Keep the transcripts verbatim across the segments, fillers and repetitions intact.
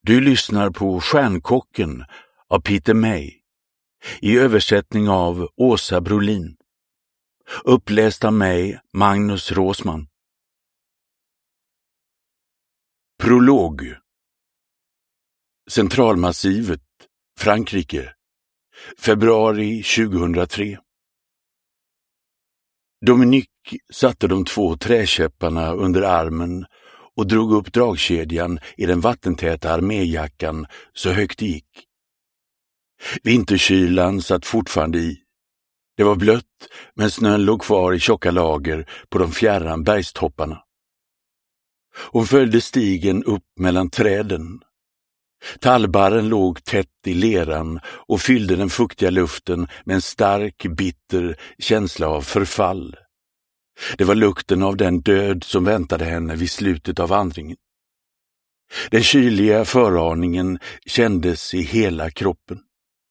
Du lyssnar på Stjärnkocken av Peter May i översättning av Åsa Brolin. Uppläst av mig, Magnus Råsman. Prolog. Centralmassivet, Frankrike, februari tjugohundratre. Dominique satte de två träkäpparna under armen och drog upp dragkedjan i den vattentäta arméjackan så högt det gick. Vinterkylan satt fortfarande i. Det var blött, men snön låg kvar i tjocka lager på de fjärran bergstopparna. Hon följde stigen upp mellan träden. Tallbarren låg tätt i leran och fyllde den fuktiga luften med en stark, bitter känsla av förfall. Det var lukten av den död som väntade henne vid slutet av vandringen. Den kyliga föraningen kändes i hela kroppen.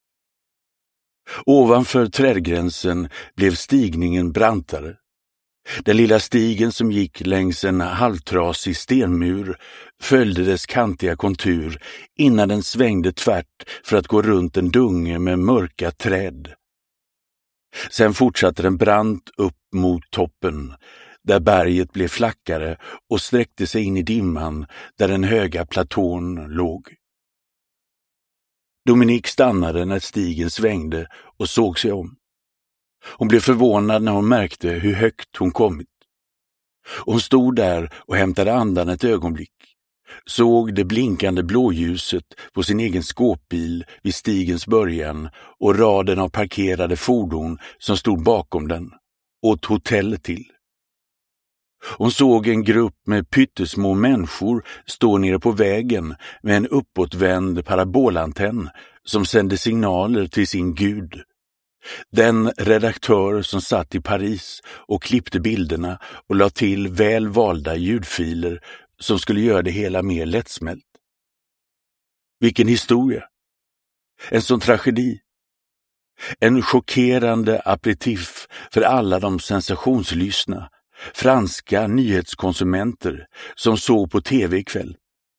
Ovanför trädgränsen blev stigningen brantare. Den lilla stigen som gick längs en halvtrasig stenmur följde dess kantiga kontur innan den svängde tvärt för att gå runt en dunge med mörka träd. Sen fortsatte den brant upp mot toppen, där berget blev flackare och sträckte sig in i dimman där den höga platån låg. Dominique stannade när stigen svängde och såg sig om. Hon blev förvånad när hon märkte hur högt hon kommit. Hon stod där och hämtade andan ett ögonblick, såg det blinkande blåljuset på sin egen skåpbil vid stigens början och raden av parkerade fordon som stod bakom den, åt hotellet till. Hon såg en grupp med pyttesmå människor stå nere på vägen med en uppåtvänd parabolantenn som sände signaler till sin gud. Den redaktör som satt i Paris och klippte bilderna och la till väl valda ljudfiler som skulle göra det hela mer lättsmält. Vilken historia! En sån tragedi. En chockerande aperitif för alla de sensationslystna franska nyhetskonsumenter som såg på tv ikväll.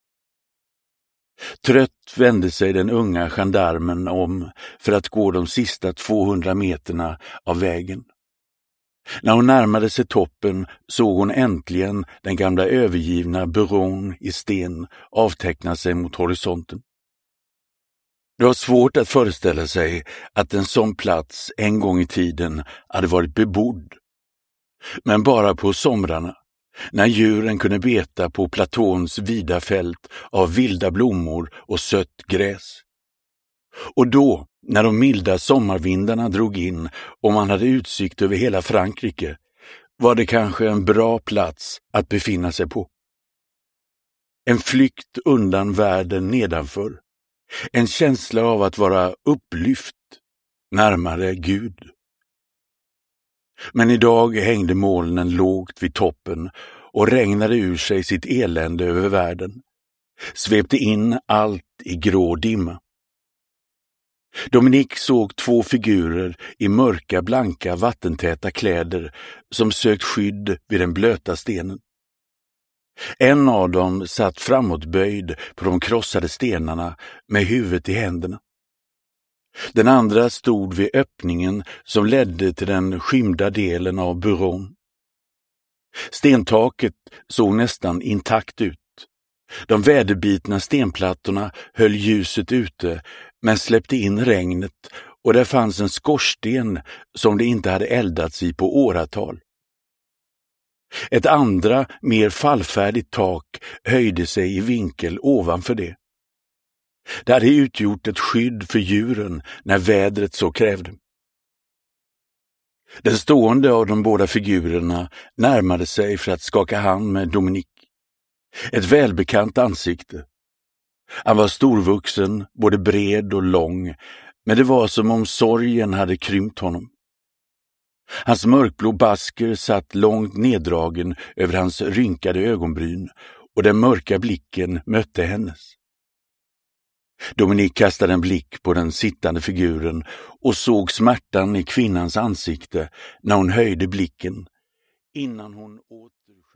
Trött vände sig den unga gendarmen om för att gå de sista tvåhundra meterna av vägen. När hon närmade sig toppen såg hon äntligen den gamla övergivna byrån i sten avteckna sig mot horisonten. Det var svårt att föreställa sig att en sån plats en gång i tiden hade varit bebodd. Men bara på somrarna, när djuren kunde beta på platåns vida fält av vilda blommor och sött gräs. Och då, när de milda sommarvindarna drog in och man hade utsikt över hela Frankrike, var det kanske en bra plats att befinna sig på. En flykt undan världen nedanför. En känsla av att vara upplyft, närmare Gud. Men idag hängde molnen lågt vid toppen och regnade ur sig sitt elände över världen. Svepte in allt i grå dimma. Dominique såg två figurer i mörka, blanka, vattentäta kläder som sökt skydd vid den blöta stenen. En av dem satt framåtböjd på de krossade stenarna med huvudet i händerna. Den andra stod vid öppningen som ledde till den skymda delen av byrån. Stentaket såg nästan intakt ut. De väderbitna stenplattorna höll ljuset ute men släppte in regnet och där fanns en skorsten som det inte hade eldats i på åratal. Ett andra, mer fallfärdigt tak höjde sig i vinkel ovanför det. Det hade utgjort ett skydd för djuren när vädret så krävde. Den stående av de båda figurerna närmade sig för att skaka hand med Dominique. Ett välbekant ansikte. Han var storvuxen, både bred och lång, men det var som om sorgen hade krympt honom. Hans mörkblå basker satt långt neddragen över hans rynkade ögonbryn och den mörka blicken mötte hennes. Dominique kastade en blick på den sittande figuren och såg smärtan i kvinnans ansikte när hon höjde blicken innan hon åter